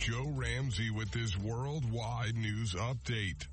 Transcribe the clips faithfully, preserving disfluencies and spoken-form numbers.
Joe Ramsey with this worldwide news update.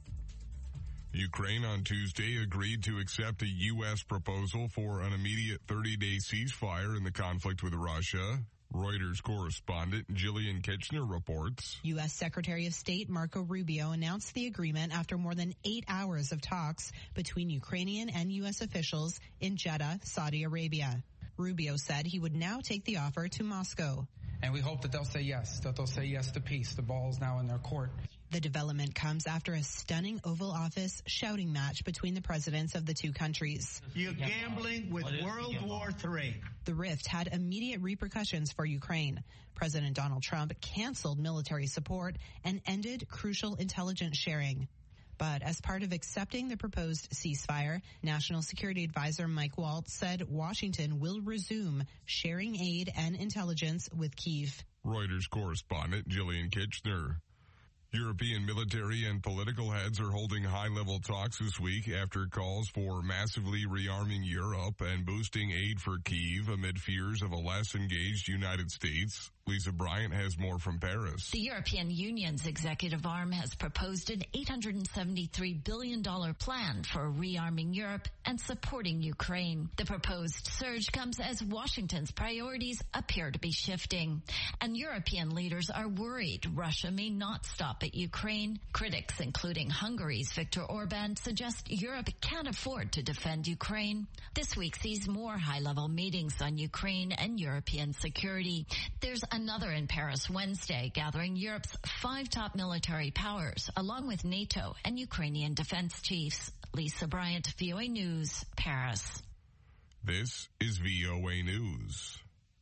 Ukraine on Tuesday agreed to accept a U S proposal for an immediate thirty-day ceasefire in the conflict with Russia. Reuters correspondent Jillian Kitchener reports. U S Secretary of State Marco Rubio announced the agreement after more than eight hours of talks between Ukrainian and U S officials in Jeddah, Saudi Arabia. Rubio said he would now take the offer to Moscow. And we hope that they'll say yes, that they'll say yes to peace. The ball is now in their court. The development comes after a stunning Oval Office shouting match between the presidents of the two countries. You're gambling with World War Three. The rift had immediate repercussions for Ukraine. President Donald Trump canceled military support and ended crucial intelligence sharing. But as part of accepting the proposed ceasefire, National Security Advisor Mike Waltz said Washington will resume sharing aid and intelligence with Kyiv. Reuters correspondent Jillian Kitchener. European military and political heads are holding high-level talks this week after calls for massively rearming Europe and boosting aid for Kyiv amid fears of a less engaged United States. Lisa Bryant has more from Paris. The European Union's executive arm has proposed an eight hundred seventy-three billion dollars plan for rearming Europe and supporting Ukraine. The proposed surge comes as Washington's priorities appear to be shifting, and European leaders are worried Russia may not stop at Ukraine. Critics, including Hungary's Viktor Orban, suggest Europe can't afford to defend Ukraine. This week sees more high-level meetings on Ukraine and European security. There's another in Paris Wednesday, gathering Europe's five top military powers, along with NATO and Ukrainian defense chiefs. Lisa Bryant, V O A News, Paris. This is V O A News.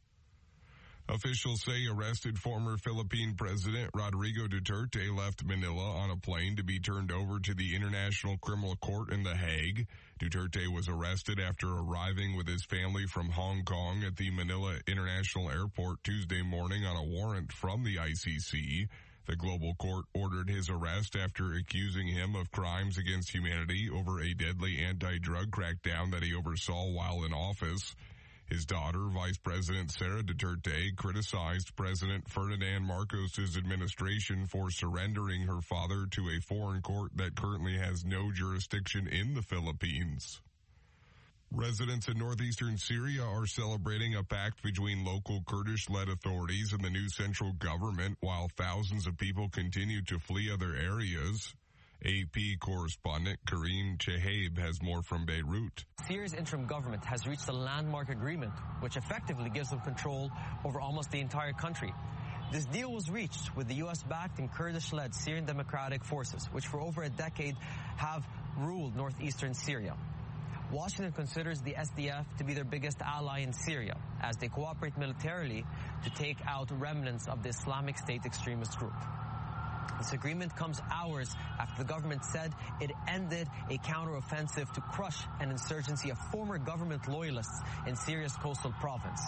Officials say arrested former Philippine President Rodrigo Duterte left Manila on a plane to be turned over to the International Criminal Court in The Hague. Duterte was arrested after arriving with his family from Hong Kong at the Manila International Airport Tuesday morning on a warrant from the I C C. The global court ordered his arrest after accusing him of crimes against humanity over a deadly anti-drug crackdown that he oversaw while in office. His daughter, Vice President Sara Duterte, criticized President Ferdinand Marcos' administration for surrendering her father to a foreign court that currently has no jurisdiction in the Philippines. Residents in northeastern Syria are celebrating a pact between local Kurdish-led authorities and the new central government while thousands of people continue to flee other areas. A P correspondent Karim Chehaib has more from Beirut. Syria's interim government has reached a landmark agreement, which effectively gives them control over almost the entire country. This deal was reached with the U S-backed and Kurdish-led Syrian Democratic Forces, which for over a decade have ruled northeastern Syria. Washington considers the S D F to be their biggest ally in Syria, as they cooperate militarily to take out remnants of the Islamic State extremist group. This agreement comes hours after the government said it ended a counteroffensive to crush an insurgency of former government loyalists in Syria's coastal province.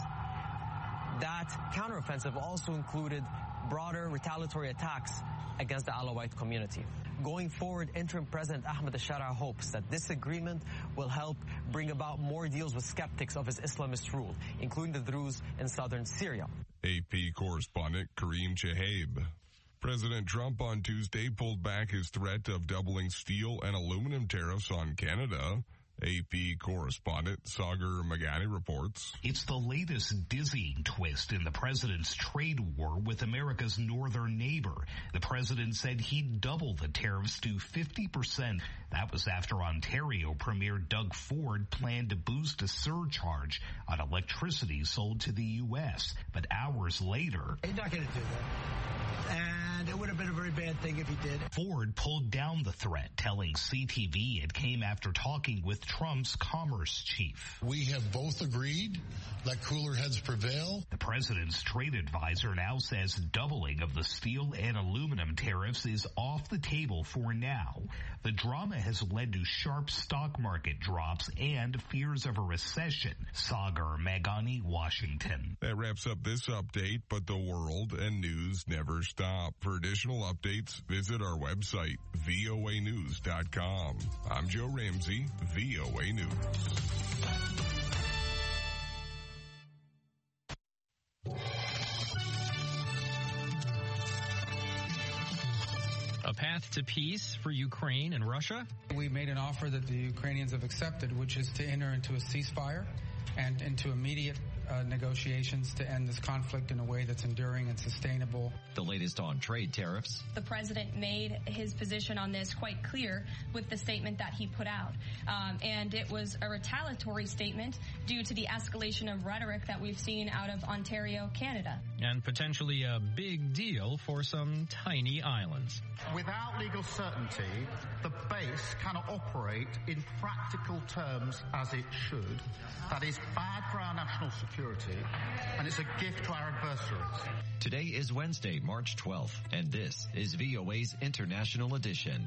That counteroffensive also included broader retaliatory attacks against the Alawite community. Going forward, interim President Ahmed al-Shara hopes that this agreement will help bring about more deals with skeptics of his Islamist rule, including the Druze in southern Syria. A P correspondent Karim Chehaib. President Trump on Tuesday pulled back his threat of doubling steel and aluminum tariffs on Canada. A P correspondent Sagar Magani reports. It's the latest dizzying twist in the president's trade war with America's northern neighbor. The president said he'd double the tariffs to fifty percent. That was after Ontario Premier Doug Ford planned to boost a surcharge on electricity sold to the U S. But hours later... He's not going to do that. And it would have been a very bad thing if he did. Ford pulled down the threat, telling C T V it came after talking with Trump's commerce chief. We have both agreed, let cooler heads prevail. The president's trade advisor now says doubling of the steel and aluminum tariffs is off the table for now. The drama has led to sharp stock market drops and fears of a recession. Sagar Magani, Washington. That wraps up this update, but the world and news never stop. For additional updates, visit our website, V O A news dot com. I'm Joe Ramsey, V O A News. path to peace for Ukraine and Russia? We made an offer that the Ukrainians have accepted, which is to enter into a ceasefire and into immediate uh, negotiations to end this conflict in a way that's enduring and sustainable. The latest on trade tariffs. The president made his position on this quite clear with the statement that he put out. Um, and it was a retaliatory statement due to the escalation of rhetoric that we've seen out of Ontario, Canada. And potentially a big deal for some tiny islands. Without legal certainty, the base cannot operate in practical terms as it should. That is bad for our national security, and it's a gift to our adversaries. Today is Wednesday, March twelfth, and this is V O A's International Edition.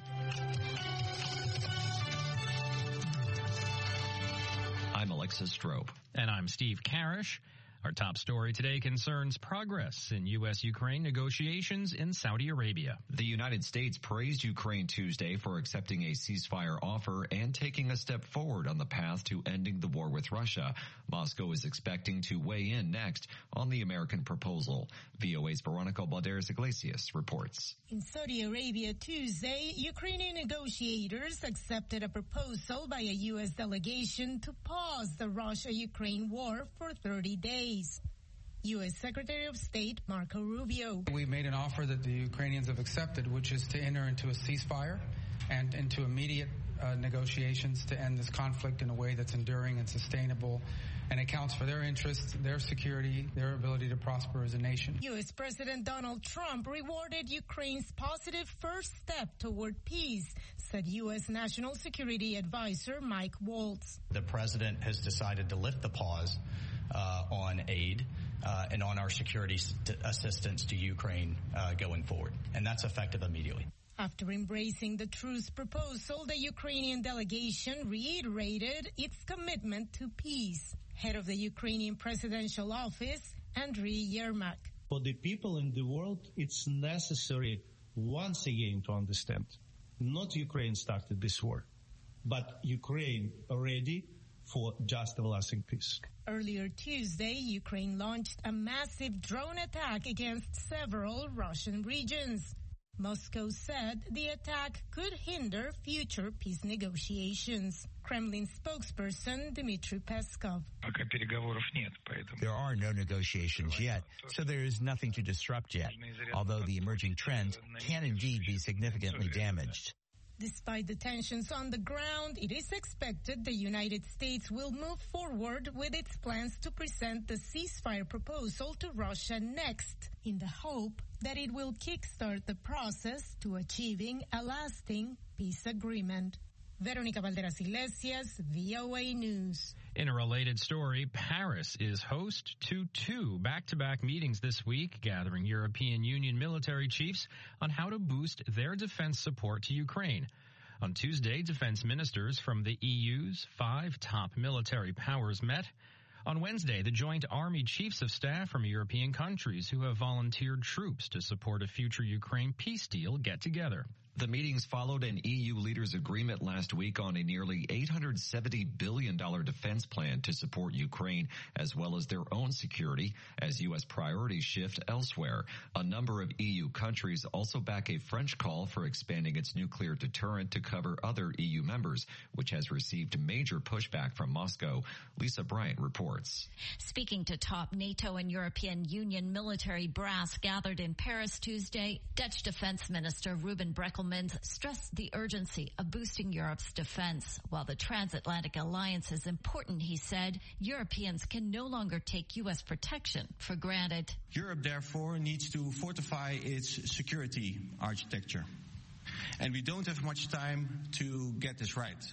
I'm Alexis Strope. And I'm Steve Karish. Our top story today concerns progress in U S Ukraine negotiations in Saudi Arabia. The United States praised Ukraine Tuesday for accepting a ceasefire offer and taking a step forward on the path to ending the war with Russia. Moscow is expecting to weigh in next on the American proposal. V O A's Veronica Balderas Iglesias reports. In Saudi Arabia Tuesday, Ukrainian negotiators accepted a proposal by a U S delegation to pause the Russia-Ukraine war for thirty days. U S Secretary of State Marco Rubio. We made an offer that the Ukrainians have accepted, which is to enter into a ceasefire and into immediate uh, negotiations to end this conflict in a way that's enduring and sustainable and accounts for their interests, their security, their ability to prosper as a nation. U S President Donald Trump rewarded Ukraine's positive first step toward peace, said U S National Security Advisor Mike Waltz. The president has decided to lift the pause uh, on aid uh, and on our security st- assistance to Ukraine uh, going forward, and that's effective immediately. After embracing the truce proposal, the Ukrainian delegation reiterated its commitment to peace. Head of the Ukrainian presidential office, Andriy Yermak. For the people in the world, it's necessary once again to understand, not Ukraine started this war, but Ukraine ready for just a lasting peace. Earlier Tuesday, Ukraine launched a massive drone attack against several Russian regions. Moscow said the attack could hinder future peace negotiations. Kremlin spokesperson Dmitry Peskov. There are no negotiations yet, so there is nothing to disrupt yet, although the emerging trends can indeed be significantly damaged. Despite the tensions on the ground, it is expected the United States will move forward with its plans to present the ceasefire proposal to Russia next, in the hope that it will kickstart the process to achieving a lasting peace agreement. Veronica Balderas Iglesias, V O A News. In a related story, Paris is host to two back-to-back meetings this week, gathering European Union military chiefs on how to boost their defense support to Ukraine. On Tuesday, defense ministers from the E U's five top military powers met. On Wednesday, the joint Army Chiefs of Staff from European countries who have volunteered troops to support a future Ukraine peace deal get together. The meetings followed an E U leaders' agreement last week on a nearly eight hundred seventy billion dollars defense plan to support Ukraine, as well as their own security, as U S priorities shift elsewhere. A number of E U countries also back a French call for expanding its nuclear deterrent to cover other E U members, which has received major pushback from Moscow. Lisa Bryant reports. Speaking to top NATO and European Union military brass gathered in Paris Tuesday, Dutch Defense Minister Ruben Brekelmans stressed the urgency of boosting Europe's defense. While the transatlantic alliance is important, he said, Europeans can no longer take U S protection for granted. Europe, therefore, needs to fortify its security architecture. And we don't have much time to get this right.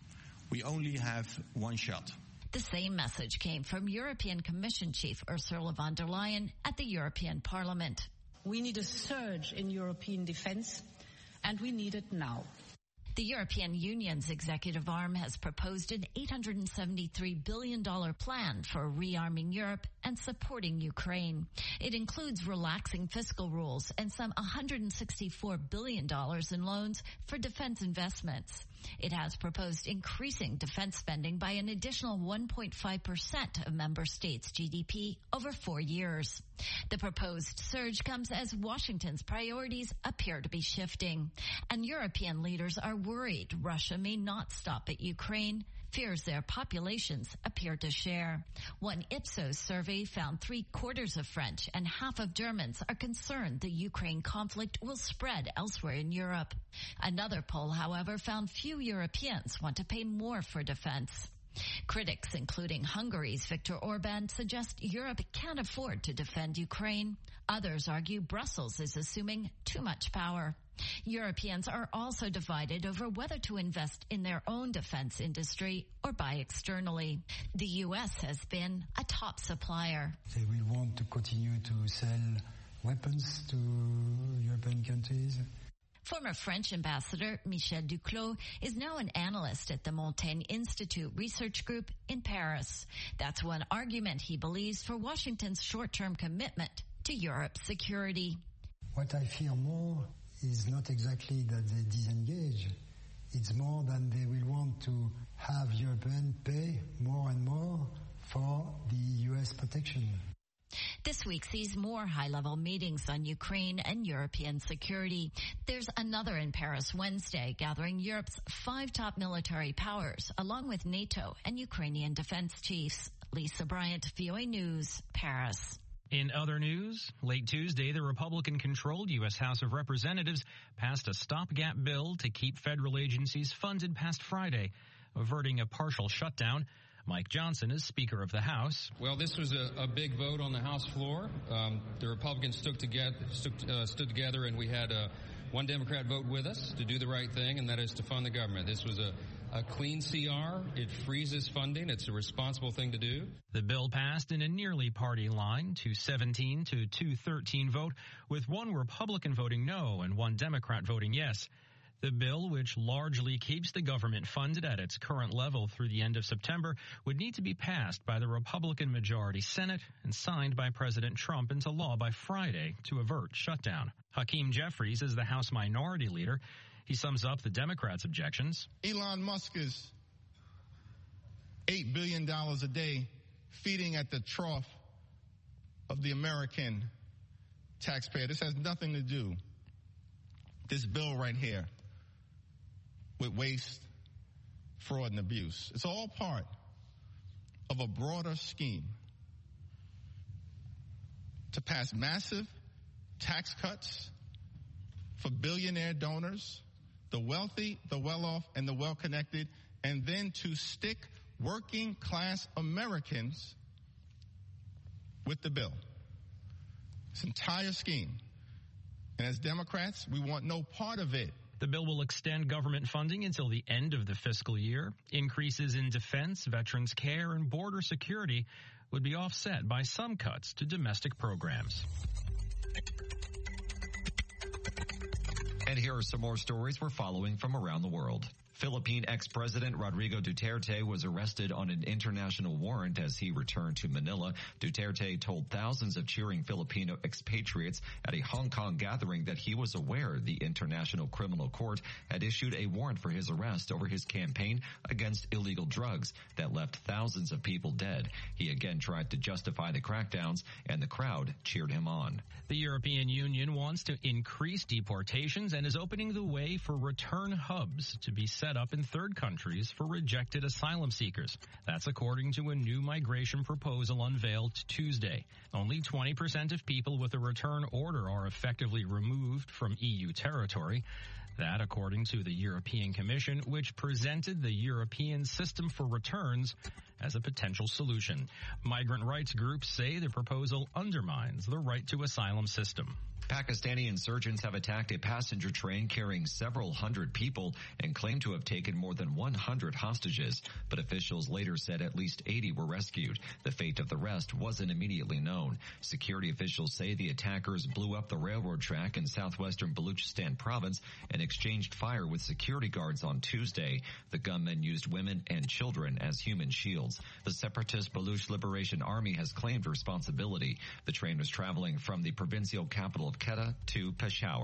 We only have one shot. The same message came from European Commission Chief Ursula von der Leyen at the European Parliament. We need a surge in European defense, and we need it now. The European Union's executive arm has proposed an eight hundred seventy-three billion dollars plan for rearming Europe and supporting Ukraine. It includes relaxing fiscal rules and some one hundred sixty-four billion dollars in loans for defense investments. It has proposed increasing defense spending by an additional one point five percent of member states' G D P over four years. The proposed surge comes as Washington's priorities appear to be shifting, and European leaders are worried Russia may not stop at Ukraine, fears their populations appear to share. One Ipsos survey found three quarters of French and half of Germans are concerned the Ukraine conflict will spread elsewhere in Europe. Another poll, however, found few Europeans want to pay more for defense. Critics, including Hungary's Viktor Orban, suggest Europe can't afford to defend Ukraine. Others argue Brussels is assuming too much power. Europeans are also divided over whether to invest in their own defense industry or buy externally. The U S has been a top supplier. They will want to continue to sell weapons to European countries. Former French ambassador Michel Duclos is now an analyst at the Montaigne Institute Research Group in Paris. That's one argument he believes for Washington's short-term commitment to Europe's security. What I fear more is not exactly that they disengage. It's more that they will want to have Europeans pay more and more for the U S protection. This week sees more high-level meetings on Ukraine and European security. There's another in Paris Wednesday, gathering Europe's five top military powers, along with NATO and Ukrainian defense chiefs. Lisa Bryant, V O A News, Paris. In other news, late Tuesday, the Republican-controlled U S House of Representatives passed a stopgap bill to keep federal agencies funded past Friday, averting a partial shutdown. Mike Johnson is Speaker of the House. Well, this was a, a big vote on the House floor. Um, the Republicans stood together, stood, uh, stood together, and we had uh, one Democrat vote with us to do the right thing, and that is to fund the government. This was a, a clean C R. It freezes funding. It's a responsible thing to do. The bill passed in a nearly party line, two seventeen to two thirteen vote, with one Republican voting no and one Democrat voting yes. The bill, which largely keeps the government funded at its current level through the end of September, would need to be passed by the Republican majority Senate and signed by President Trump into law by Friday to avert shutdown. Hakeem Jeffries is the House Minority Leader. He sums up the Democrats' objections. Elon Musk is eight billion dollars a day feeding at the trough of the American taxpayer. This has nothing to do, this bill right here, with waste, fraud, and abuse. It's all part of a broader scheme to pass massive tax cuts for billionaire donors, the wealthy, the well-off, and the well-connected, and then to stick working-class Americans with the bill. This entire scheme. And as Democrats, we want no part of it. The bill will extend government funding until the end of the fiscal year. Increases in defense, veterans care, and border security would be offset by some cuts to domestic programs. And here are some more stories we're following from around the world. Philippine ex-president Rodrigo Duterte was arrested on an international warrant as he returned to Manila. Duterte told thousands of cheering Filipino expatriates at a Hong Kong gathering that he was aware the International Criminal Court had issued a warrant for his arrest over his campaign against illegal drugs that left thousands of people dead. He again tried to justify the crackdowns, and the crowd cheered him on. The European Union wants to increase deportations and is opening the way for return hubs to be set up in third countries for rejected asylum seekers. That's according to a new migration proposal unveiled Tuesday. Only twenty percent of people with a return order are effectively removed from E U territory. That, according to the European Commission, which presented the European System for Returns as a potential solution. Migrant rights groups say the proposal undermines the right to asylum system. Pakistani insurgents have attacked a passenger train carrying several hundred people and claim to have taken more than one hundred hostages, but officials later said at least eighty were rescued. The fate of the rest wasn't immediately known. Security officials say the attackers blew up the railroad track in southwestern Baluchistan province and exchanged fire with security guards on Tuesday. The gunmen used women and children as human shields. The separatist Baluch Liberation Army has claimed responsibility. The train was traveling from the provincial capital of Quetta to Peshawar.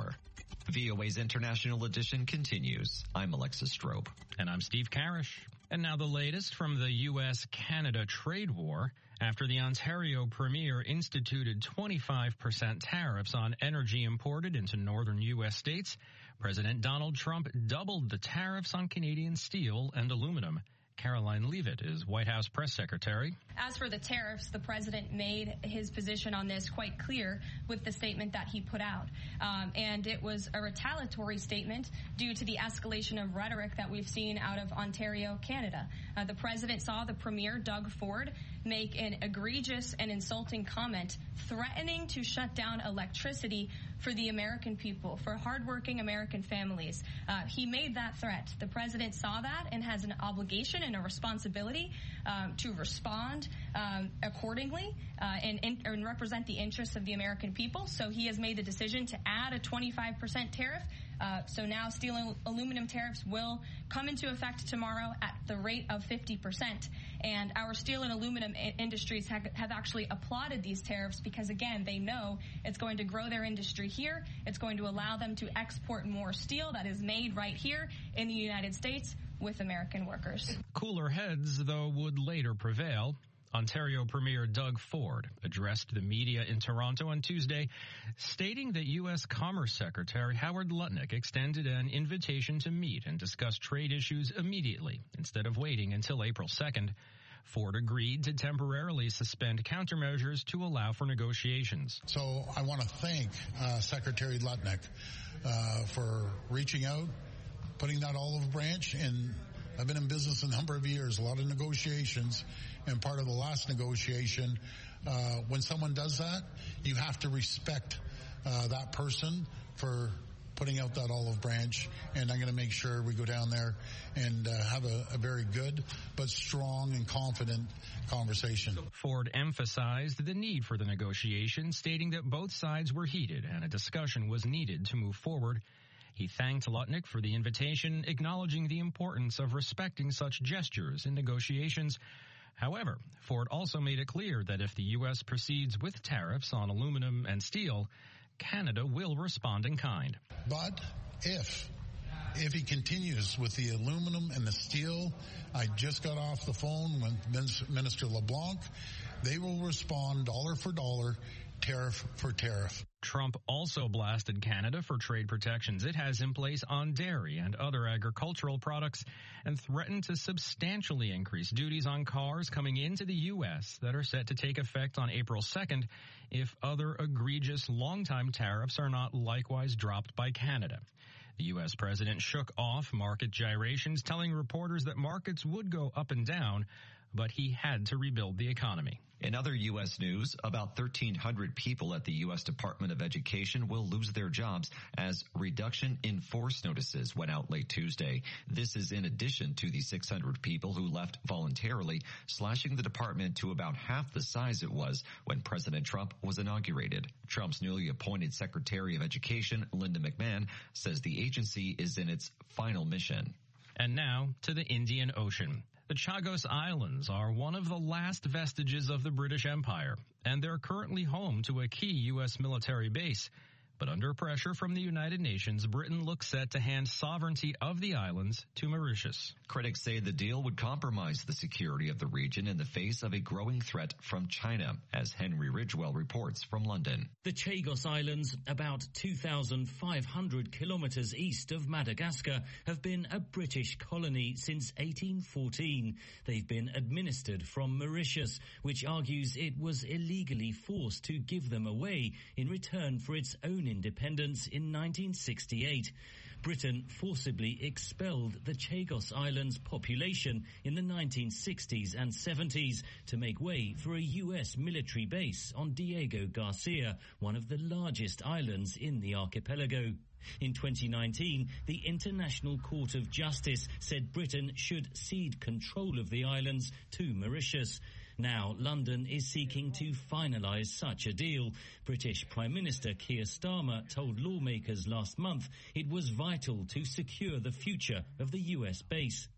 V O A's International Edition continues. I'm Alexis Strobe. And I'm Steve Karish. And now the latest from the U S Canada trade war. After the Ontario Premier instituted twenty-five percent tariffs on energy imported into northern U S states, President Donald Trump doubled the tariffs on Canadian steel and aluminum. Caroline Leavitt is White House press secretary. As for the tariffs, the president made his position on this quite clear with the statement that he put out. Um, and it was a retaliatory statement due to the escalation of rhetoric that we've seen out of Ontario, Canada. Uh, the president saw the premier, Doug Ford, make an egregious and insulting comment threatening to shut down electricity for the American people, for hardworking American families. Uh, he made that threat. The president saw that and has an obligation and a responsibility um, to respond um, accordingly uh, and, and represent the interests of the American people. So he has made the decision to add a twenty-five percent tariff. Uh, so now steel and aluminum tariffs will come into effect tomorrow at the rate of fifty percent. And our steel and aluminum I- industries have, have actually applauded these tariffs because, again, they know it's going to grow their industry here. It's going to allow them to export more steel that is made right here in the United States with American workers. Cooler heads, though, would later prevail. Ontario Premier Doug Ford addressed the media in Toronto on Tuesday, stating that U S Commerce Secretary Howard Lutnick extended an invitation to meet and discuss trade issues immediately instead of waiting until April second. Ford agreed to temporarily suspend countermeasures to allow for negotiations. So I want to thank uh, Secretary Lutnick uh, for reaching out, putting that olive branch, and I've been in business a number of years, a lot of negotiations, and part of the last negotiation, uh, when someone does that, you have to respect uh, that person for putting out that olive branch, and I'm going to make sure we go down there and uh, have a, a very good but strong and confident conversation. Ford emphasized the need for the negotiation, stating that both sides were heated and a discussion was needed to move forward. He thanked Lutnick for the invitation, acknowledging the importance of respecting such gestures in negotiations. However, Ford also made it clear that if the U S proceeds with tariffs on aluminum and steel, Canada will respond in kind. But if if he continues with the aluminum and the steel, I just got off the phone with Minister LeBlanc, they will respond dollar for dollar, tariff for tariff. Trump also blasted Canada for trade protections it has in place on dairy and other agricultural products and threatened to substantially increase duties on cars coming into the U S that are set to take effect on April second if other egregious long-time tariffs are not likewise dropped by Canada. The U S president shook off market gyrations, telling reporters that markets would go up and down, but he had to rebuild the economy. In other U S news, about thirteen hundred people at the U S Department of Education will lose their jobs as reduction in force notices went out late Tuesday. This is in addition to the six hundred people who left voluntarily, slashing the department to about half the size it was when President Trump was inaugurated. Trump's newly appointed Secretary of Education, Linda McMahon, says the agency is in its final mission. And now to the Indian Ocean. The Chagos Islands are one of the last vestiges of the British Empire, and they're currently home to a key U S military base. But under pressure from the United Nations, Britain looks set to hand sovereignty of the islands to Mauritius. Critics say the deal would compromise the security of the region in the face of a growing threat from China, as Henry Ridgewell reports from London. The Chagos Islands, about two thousand five hundred kilometres east of Madagascar, have been a British colony since eighteen fourteen. They've been administered from Mauritius, which argues it was illegally forced to give them away in return for its own independence in nineteen sixty-eight. Britain forcibly expelled the Chagos Islands population in the nineteen sixties and seventies to make way for a U S military base on Diego Garcia, one of the largest islands in the archipelago. In twenty nineteen, the International Court of Justice said Britain should cede control of the islands to Mauritius. Now, London is seeking to finalise such a deal. British Prime Minister Keir Starmer told lawmakers last month it was vital to secure the future of the U S base.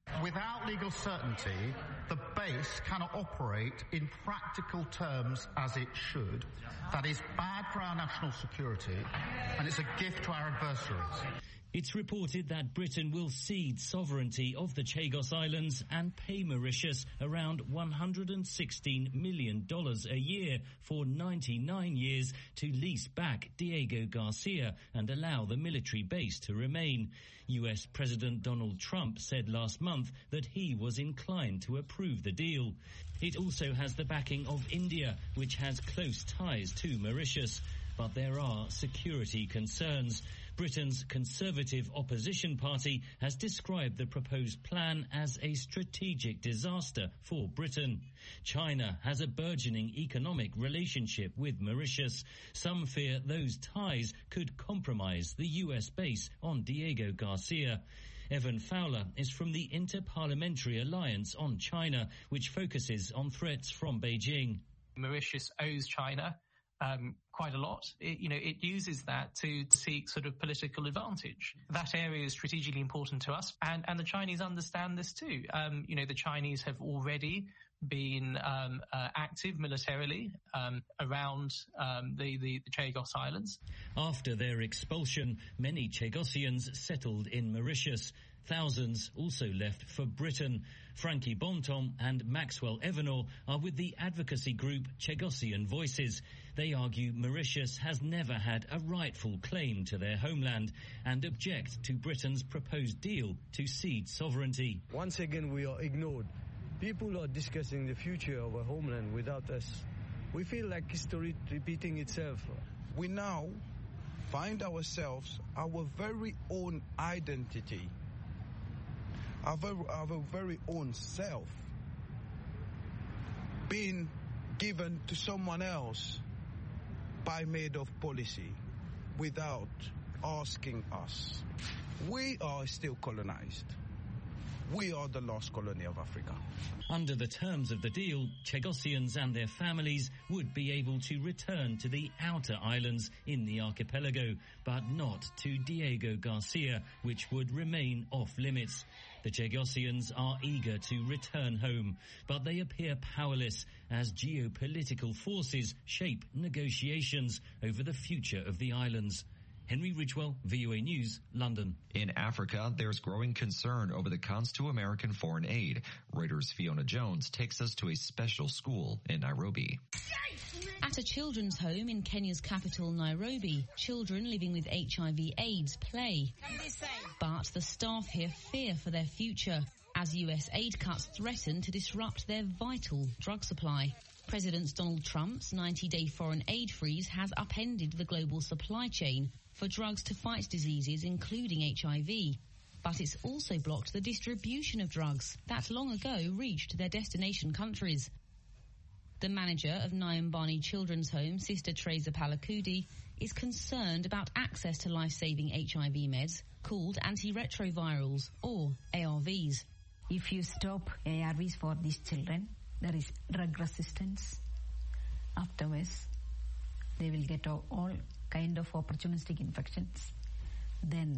Without legal certainty, the base cannot operate in practical terms as it should. That is bad for our national security, and it's a gift to our adversaries. It's reported that Britain will cede sovereignty of the Chagos Islands and pay Mauritius around one hundred sixteen million dollars a year for ninety-nine years to lease back Diego Garcia and allow the military base to remain. U S President Donald Trump said last month that he was inclined to approve the deal. It also has the backing of India, which has close ties to Mauritius. But there are security concerns. Britain's Conservative Opposition Party has described the proposed plan as a strategic disaster for Britain. China has a burgeoning economic relationship with Mauritius. Some fear those ties could compromise the U S base on Diego Garcia. Evan Fowler is from the Inter-Parliamentary Alliance on China, which focuses on threats from Beijing. Mauritius owes China Um, quite a lot. It, you know, it uses that to, to seek sort of political advantage. That area is strategically important to us, and, and the Chinese understand this too. Um, you know, the Chinese have already been um, uh, active militarily um, around um, the, the, the Chagos Islands. After their expulsion, many Chagosians settled in Mauritius. Thousands also left for Britain. Frankie Bontom and Maxwell Evanor are with the advocacy group Chagosian Voices. They argue Mauritius has never had a rightful claim to their homeland and object to Britain's proposed deal to cede sovereignty. Once again, we are ignored. People are discussing the future of our homeland without us. We feel like history repeating itself. We now find ourselves our very own identity, our very, our very own self, being given to someone else by made of policy without asking us. We are still colonized. We are the lost colony of Africa. Under the terms of the deal, Chagosians and their families would be able to return to the outer islands in the archipelago, but not to Diego Garcia, which would remain off limits. The Chagosians are eager to return home, but they appear powerless as geopolitical forces shape negotiations over the future of the islands. Henry Ridgewell, V O A News, London. In Africa, there's growing concern over the cost to American foreign aid. Reuters' Fiona Jones takes us to a special school in Nairobi. At a children's home in Kenya's capital, Nairobi, children living with H I V AIDS play. But the staff here fear for their future as U S aid cuts threaten to disrupt their vital drug supply. President Donald Trump's ninety-day foreign aid freeze has upended the global supply chain for drugs to fight diseases, including H I V. But it's also blocked the distribution of drugs that long ago reached their destination countries. The manager of Nyumbani Children's Home, Sister Teresa Palakudi, is concerned about access to life-saving H I V meds called antiretrovirals, or A R Vs. If you stop A R Vs for these children, there is drug resistance. Afterwards, they will get all kind of opportunistic infections. Then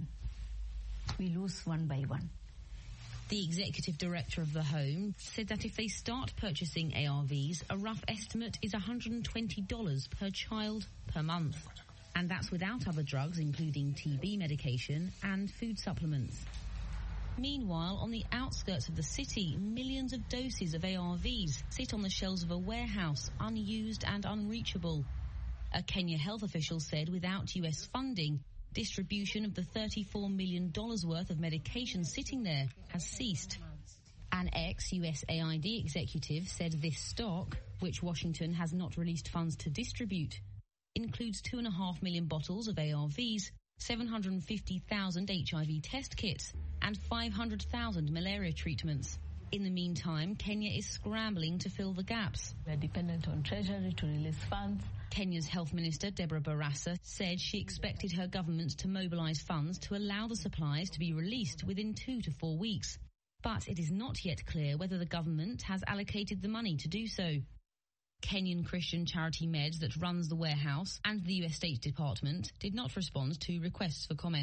we lose one by one. The executive director of the home said that if they start purchasing A R Vs, a rough estimate is one hundred twenty dollars per child per month. And that's without other drugs, including T B medication and food supplements. Meanwhile, on the outskirts of the city, millions of doses of A R Vs sit on the shelves of a warehouse, unused and unreachable. A Kenya health official said without U S funding, distribution of the thirty-four million dollars worth of medication sitting there has ceased. An ex-U S A I D executive said this stock, which Washington has not released funds to distribute, includes two and a half million bottles of A R Vs, seven hundred fifty thousand H I V test kits, and five hundred thousand malaria treatments. In the meantime, Kenya is scrambling to fill the gaps. We're dependent on Treasury to release funds. Kenya's Health Minister, Deborah Barasa, said she expected her government to mobilise funds to allow the supplies to be released within two to four weeks. But it is not yet clear whether the government has allocated the money to do so. Kenyan Christian charity Meds that runs the warehouse and the U S State Department did not respond to requests for comment.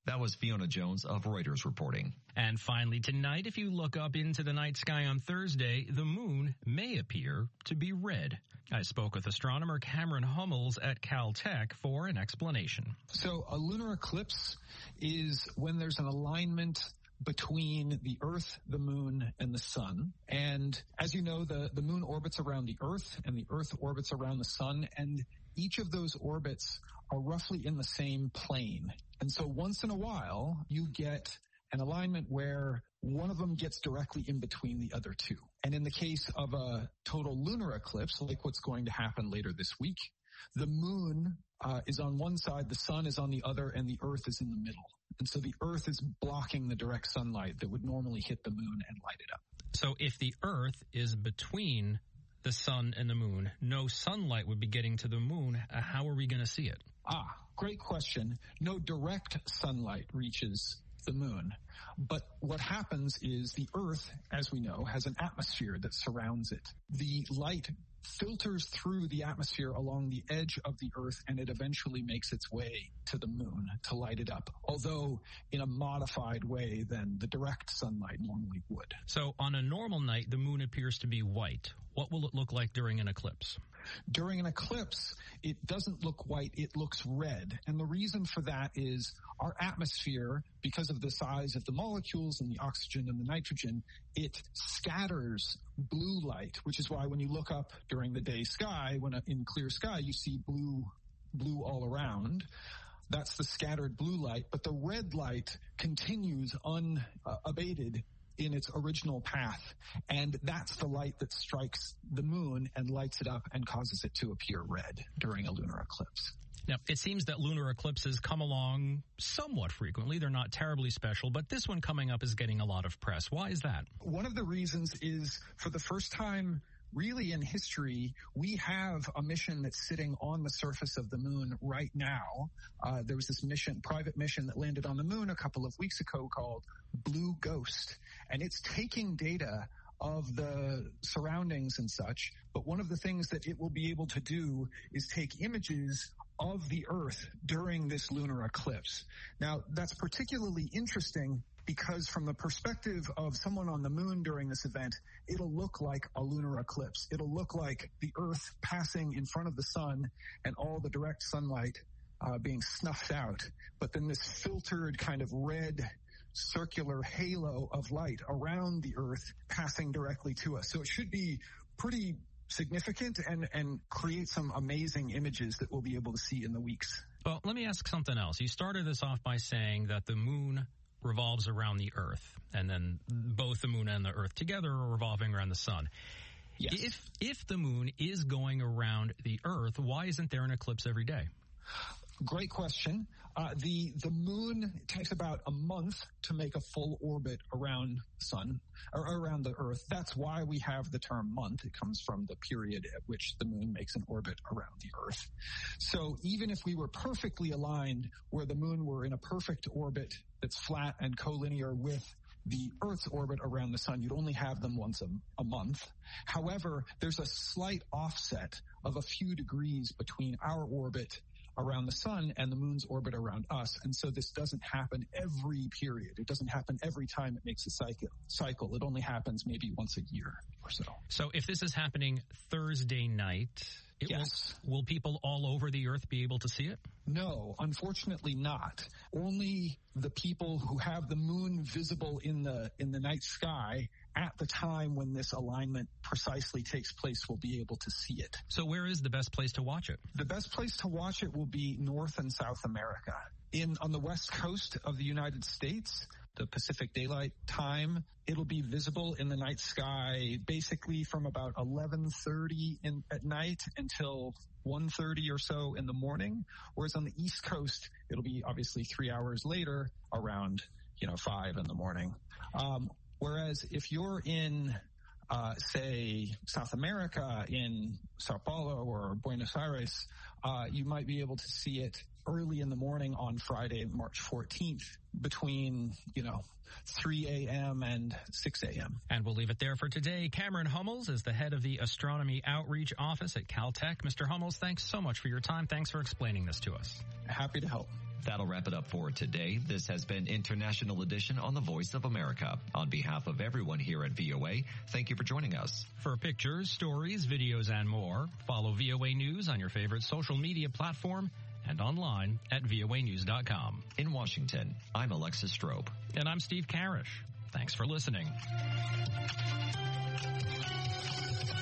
That was Fiona Jones of Reuters reporting. And finally tonight, if you look up into the night sky on Thursday, the moon may appear to be red. I spoke with astronomer Cameron Hummels at Caltech for an explanation. So a lunar eclipse is when there's an alignment between the Earth, the moon, and the sun. And as you know, the, the moon orbits around the Earth and the Earth orbits around the sun, and each of those orbits are roughly in the same plane. And so once in a while, you get an alignment where one of them gets directly in between the other two. And in the case of a total lunar eclipse, like what's going to happen later this week, the moon uh, is on one side, the sun is on the other, and the Earth is in the middle. And so the Earth is blocking the direct sunlight that would normally hit the moon and light it up. So if the Earth is between the sun and the moon, no sunlight would be getting to the moon. Uh, how are we going to see it? Ah, great question. No direct sunlight reaches the moon. But what happens is the Earth, as we know, has an atmosphere that surrounds it. The light filters through the atmosphere along the edge of the Earth, and it eventually makes its way to the moon to light it up, although in a modified way than the direct sunlight normally would. So on a normal night, the moon appears to be white. What will it look like during an eclipse? During an eclipse, it doesn't look white, it looks red. And the reason for that is our atmosphere, because of the size of the molecules and the oxygen and the nitrogen, it scatters blue light, which is why when you look up during the day sky, when in clear sky, you see blue, blue all around. That's the scattered blue light, but the red light continues unabated in its original path, and that's the light that strikes the moon and lights it up and causes it to appear red during a lunar eclipse. Now, it seems that lunar eclipses come along somewhat frequently. They're not terribly special, but this one coming up is getting a lot of press. Why is that? One of the reasons is, for the first time really in history, we have a mission that's sitting on the surface of the moon right now. Uh, there was this mission, private mission that landed on the moon a couple of weeks ago called Blue Ghost, and it's taking data of the surroundings and such. But one of the things that it will be able to do is take images of the Earth during this lunar eclipse. Now, that's particularly interesting because from the perspective of someone on the moon during this event, it'll look like a lunar eclipse. It'll look like the Earth passing in front of the sun and all the direct sunlight uh, being snuffed out. But then this filtered kind of red circular halo of light around the Earth passing directly to us. So it should be pretty significant and, and create some amazing images that we'll be able to see in the weeks. Well, let me ask something else. You started this off by saying that the moon revolves around the Earth, and then both the moon and the Earth together are revolving around the sun. Yes. If, if the moon is going around the Earth, why isn't there an eclipse every day? Great question. Uh, the the moon takes about a month to make a full orbit around the sun, or around the Earth. That's why we have the term month. It comes from the period at which the moon makes an orbit around the Earth. So even if we were perfectly aligned, where the moon were in a perfect orbit that's flat and collinear with the Earth's orbit around the sun, you'd only have them once a, a month. However, there's a slight offset of a few degrees between our orbit around the sun and the moon's orbit around us. And so this doesn't happen every period. It doesn't happen every time it makes a cycle. cycle. It only happens maybe once a year or so. So if this is happening Thursday night, it yes. will, will people all over the Earth be able to see it? No, unfortunately not. Only the people who have the moon visible in the in the night sky at the time when this alignment precisely takes place will be able to see it. So where is the best place to watch it? The best place to watch it will be North and South America. In on the west coast of the United States, the Pacific Daylight Time, it'll be visible in the night sky basically from about eleven thirty in, at night until one thirty or so in the morning. Whereas on the East Coast, it'll be obviously three hours later around, you know, five in the morning. Um, whereas if you're in, uh, say, South America, in Sao Paulo or Buenos Aires, uh, you might be able to see it early in the morning on Friday, March fourteenth, between, you know, three a.m. and six a.m. And we'll leave it there for today. Cameron Hummels is the head of the Astronomy Outreach Office at Caltech. Mister Hummels, thanks so much for your time. Thanks for explaining this to us. Happy to help. That'll wrap it up for today. This has been International Edition on the Voice of America. On behalf of everyone here at V O A, thank you for joining us. For pictures, stories, videos, and more, follow V O A News on your favorite social media platform and online at V O A news dot com. In Washington, I'm Alexis Strope. And I'm Steve Karish. Thanks for listening.